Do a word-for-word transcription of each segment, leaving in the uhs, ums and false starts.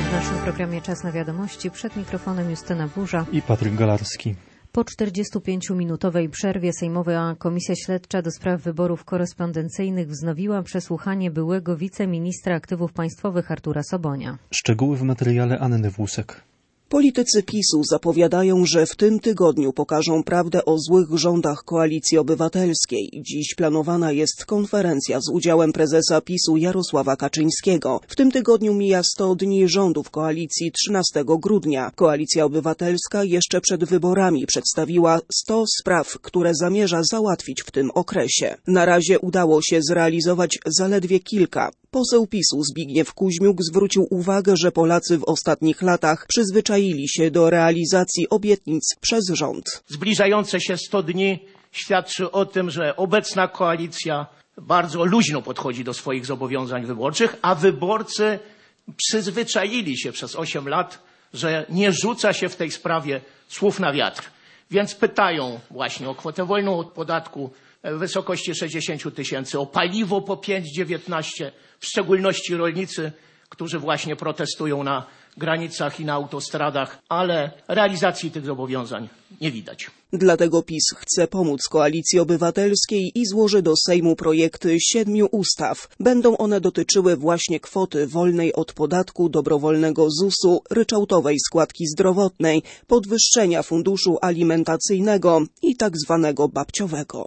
W naszym programie Czas na wiadomości przed mikrofonem Justyna Burza i Patryk Galarski. Po czterdziestopięciominutowej przerwie Sejmowa Komisja Śledcza do spraw wyborów korespondencyjnych wznowiła przesłuchanie byłego wiceministra aktywów państwowych Artura Sobonia. Szczegóły w materiale Anny Włusek. Politycy PiSu zapowiadają, że w tym tygodniu pokażą prawdę o złych rządach Koalicji Obywatelskiej. Dziś planowana jest konferencja z udziałem prezesa PiSu Jarosława Kaczyńskiego. W tym tygodniu mija sto dni rządów koalicji trzynastego grudnia. Koalicja Obywatelska jeszcze przed wyborami przedstawiła sto spraw, które zamierza załatwić w tym okresie. Na razie udało się zrealizować zaledwie kilka. Poseł PiSu Zbigniew Kuźmiuk zwrócił uwagę, że Polacy w ostatnich latach przyzwyczaili się do realizacji obietnic przez rząd. Zbliżające się sto dni świadczy o tym, że obecna koalicja bardzo luźno podchodzi do swoich zobowiązań wyborczych, a wyborcy przyzwyczaili się przez osiem lat, że nie rzuca się w tej sprawie słów na wiatr. Więc pytają właśnie o kwotę wolną od podatku w wysokości sześćdziesiąt tysięcy, o paliwo po pięć dziewiętnaście, w szczególności rolnicy, którzy właśnie protestują na granicach i na autostradach, ale realizacji tych zobowiązań nie widać. Dlatego PiS chce pomóc Koalicji Obywatelskiej i złoży do Sejmu projekty siedmiu ustaw. Będą one dotyczyły właśnie kwoty wolnej od podatku, dobrowolnego zusu, ryczałtowej składki zdrowotnej, podwyższenia funduszu alimentacyjnego i tak zwanego babciowego.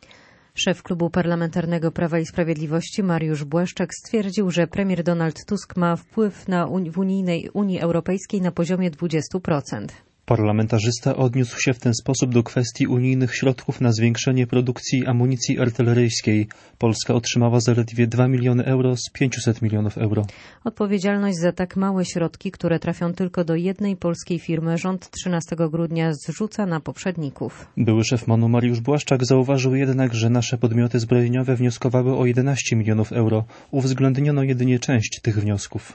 Szef Klubu Parlamentarnego Prawa i Sprawiedliwości Mariusz Błaszczak stwierdził, że premier Donald Tusk ma wpływ na w unijnej Unii Europejskiej na poziomie dwudziestu procent. Parlamentarzysta odniósł się w ten sposób do kwestii unijnych środków na zwiększenie produkcji amunicji artyleryjskiej. Polska otrzymała zaledwie dwa miliony euro z pięciuset milionów euro. Odpowiedzialność za tak małe środki, które trafią tylko do jednej polskiej firmy, rząd trzynastego grudnia zrzuca na poprzedników. Były szef MON-u Mariusz Błaszczak zauważył jednak, że nasze podmioty zbrojeniowe wnioskowały o jedenaście milionów euro. Uwzględniono jedynie część tych wniosków.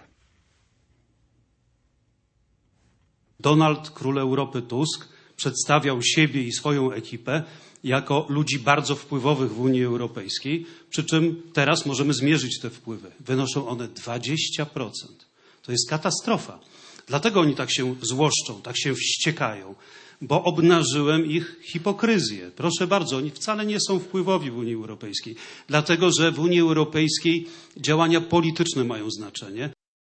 Donald, król Europy Tusk, przedstawiał siebie i swoją ekipę jako ludzi bardzo wpływowych w Unii Europejskiej, przy czym teraz możemy zmierzyć te wpływy. Wynoszą one dwadzieścia procent. To jest katastrofa. Dlatego oni tak się złoszczą, tak się wściekają, bo obnażyłem ich hipokryzję. Proszę bardzo, oni wcale nie są wpływowi w Unii Europejskiej, dlatego że w Unii Europejskiej działania polityczne mają znaczenie.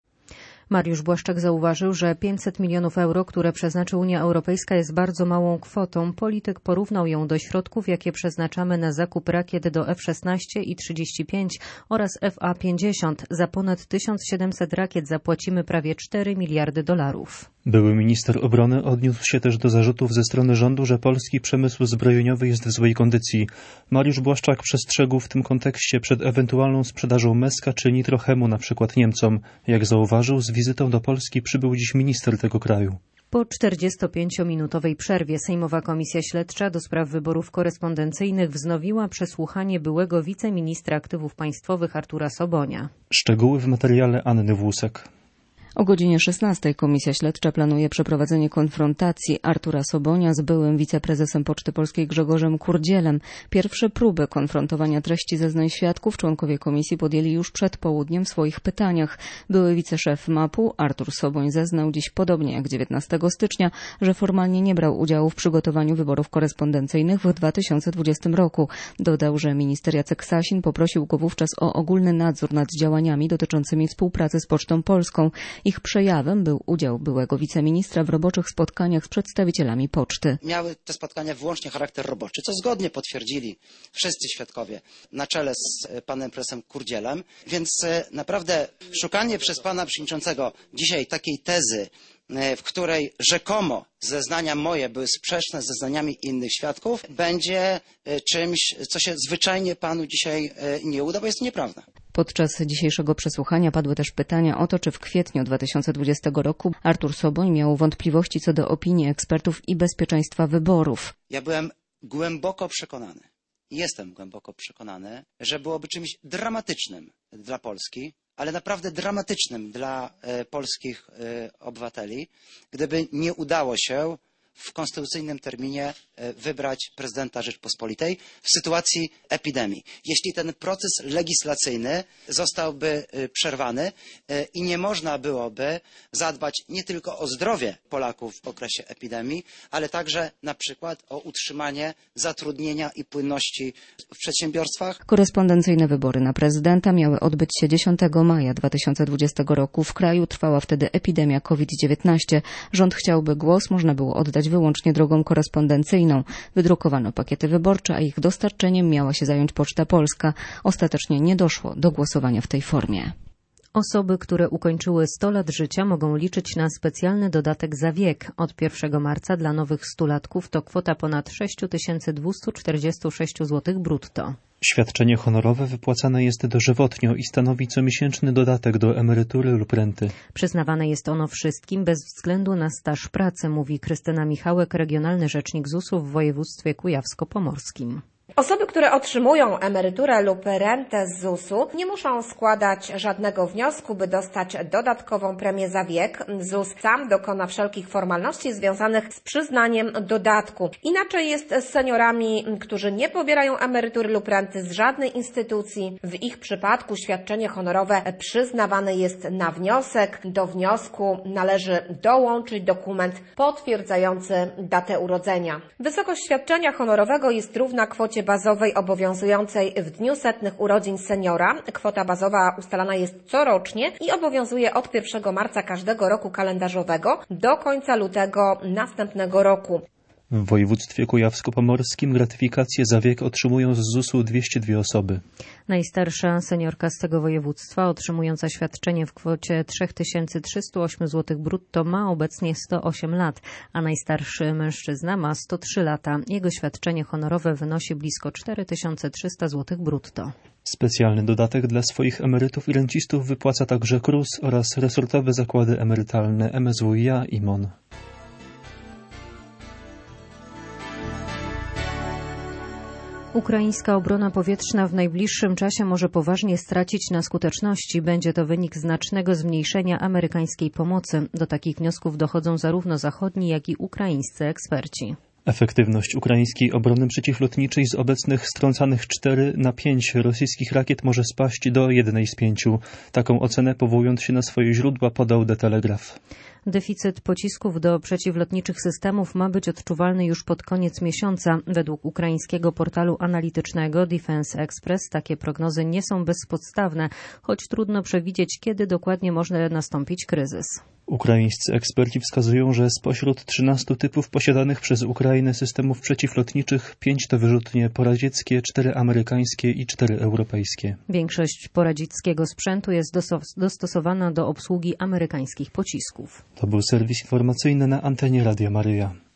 Mariusz Błaszczak zauważył, że pięćset milionów euro, które przeznaczy Unia Europejska, jest bardzo małą kwotą. Polityk porównał ją do środków, jakie przeznaczamy na zakup rakiet do F szesnaście i trzydzieści pięć oraz F A pięćdziesiąt. Za ponad tysiąc siedemset rakiet zapłacimy prawie cztery miliardy dolarów. Były minister obrony odniósł się też do zarzutów ze strony rządu, że polski przemysł zbrojeniowy jest w złej kondycji. Mariusz Błaszczak przestrzegł w tym kontekście przed ewentualną sprzedażą Meska czy Nitrochemu na przykład Niemcom. Jak zauważył, z wizytą do Polski przybył dziś minister tego kraju. Po czterdziestopięciominutowej przerwie Sejmowa Komisja Śledcza do spraw wyborów korespondencyjnych wznowiła przesłuchanie byłego wiceministra aktywów państwowych Artura Sobonia. Szczegóły w materiale Anny Włusek. O godzinie szesnastej Komisja Śledcza planuje przeprowadzenie konfrontacji Artura Sobonia z byłym wiceprezesem Poczty Polskiej Grzegorzem Kurdzielem. Pierwsze próby konfrontowania treści zeznań świadków członkowie komisji podjęli już przed południem w swoich pytaniach. Były wiceszef MAP-u Artur Soboń zeznał dziś, podobnie jak dziewiętnastego stycznia, że formalnie nie brał udziału w przygotowaniu wyborów korespondencyjnych w dwa tysiące dwudziestym roku. Dodał, że minister Jacek Sasin poprosił go wówczas o ogólny nadzór nad działaniami dotyczącymi współpracy z Pocztą Polską. Ich przejawem był udział byłego wiceministra w roboczych spotkaniach z przedstawicielami poczty. Miały te spotkania wyłącznie charakter roboczy, co zgodnie potwierdzili wszyscy świadkowie na czele z panem prezesem Kurdzielem. Więc naprawdę szukanie przez pana przewodniczącego dzisiaj takiej tezy, w której rzekomo zeznania moje były sprzeczne z zeznaniami innych świadków, będzie czymś, co się zwyczajnie panu dzisiaj nie uda, bo jest nieprawda. Podczas dzisiejszego przesłuchania padły też pytania o to, czy w kwietniu dwa tysiące dwudziestego roku Artur Soboń miał wątpliwości co do opinii ekspertów i bezpieczeństwa wyborów. Ja byłem głęboko przekonany, jestem głęboko przekonany, że byłoby czymś dramatycznym dla Polski, ale naprawdę dramatycznym dla e, polskich e, obywateli, gdyby nie udało się w konstytucyjnym terminie wybrać prezydenta Rzeczpospolitej w sytuacji epidemii. Jeśli ten proces legislacyjny zostałby przerwany i nie można byłoby zadbać nie tylko o zdrowie Polaków w okresie epidemii, ale także na przykład o utrzymanie zatrudnienia i płynności w przedsiębiorstwach. Korespondencyjne wybory na prezydenta miały odbyć się dziesiątego maja dwa tysiące dwudziestego roku. W kraju trwała wtedy epidemia COVID dziewiętnaście. Rząd chciał, by głos można było oddać wyłącznie drogą korespondencyjną. Wydrukowano pakiety wyborcze, a ich dostarczeniem miała się zająć Poczta Polska. Ostatecznie nie doszło do głosowania w tej formie. Osoby, które ukończyły sto lat życia, mogą liczyć na specjalny dodatek za wiek. Od pierwszego marca dla nowych stulatków to kwota ponad sześć tysięcy dwieście czterdzieści sześć złotych brutto. Świadczenie honorowe wypłacane jest dożywotnio i stanowi comiesięczny dodatek do emerytury lub renty. Przyznawane jest ono wszystkim bez względu na staż pracy, mówi Krystyna Michałek, regionalny rzecznik zusu w województwie kujawsko-pomorskim. Osoby, które otrzymują emeryturę lub rentę z zusu, nie muszą składać żadnego wniosku, by dostać dodatkową premię za wiek. ZUS sam dokona wszelkich formalności związanych z przyznaniem dodatku. Inaczej jest z seniorami, którzy nie pobierają emerytury lub renty z żadnej instytucji. W ich przypadku świadczenie honorowe przyznawane jest na wniosek. Do wniosku należy dołączyć dokument potwierdzający datę urodzenia. Wysokość świadczenia honorowego jest równa kwocie bazowej obowiązującej w dniu setnych urodzin seniora. Kwota bazowa ustalana jest corocznie i obowiązuje od pierwszego marca każdego roku kalendarzowego do końca lutego następnego roku. W województwie kujawsko-pomorskim gratyfikacje za wiek otrzymują z zusu dwieście dwie osoby. Najstarsza seniorka z tego województwa, otrzymująca świadczenie w kwocie trzy tysiące trzysta osiem złotych brutto, ma obecnie sto osiem lat, a najstarszy mężczyzna ma sto trzy lata. Jego świadczenie honorowe wynosi blisko cztery tysiące trzysta złotych brutto. Specjalny dodatek dla swoich emerytów i rencistów wypłaca także KRUS oraz resortowe zakłady emerytalne M S W i A i M O N. Ukraińska obrona powietrzna w najbliższym czasie może poważnie stracić na skuteczności. Będzie to wynik znacznego zmniejszenia amerykańskiej pomocy. Do takich wniosków dochodzą zarówno zachodni, jak i ukraińscy eksperci. Efektywność ukraińskiej obrony przeciwlotniczej z obecnych strącanych cztery na pięć rosyjskich rakiet może spaść do jednej z pięciu. Taką ocenę, powołując się na swoje źródła, podał The Telegraph. Deficyt pocisków do przeciwlotniczych systemów ma być odczuwalny już pod koniec miesiąca. Według ukraińskiego portalu analitycznego Defense Express takie prognozy nie są bezpodstawne, choć trudno przewidzieć, kiedy dokładnie może nastąpić kryzys. Ukraińscy eksperci wskazują, że spośród trzynastu typów posiadanych przez Ukrainę systemów przeciwlotniczych pięć to wyrzutnie poradzieckie, cztery amerykańskie i cztery europejskie. Większość poradzickiego sprzętu jest dostosowana do obsługi amerykańskich pocisków. To był serwis informacyjny na antenie Radia Maryja.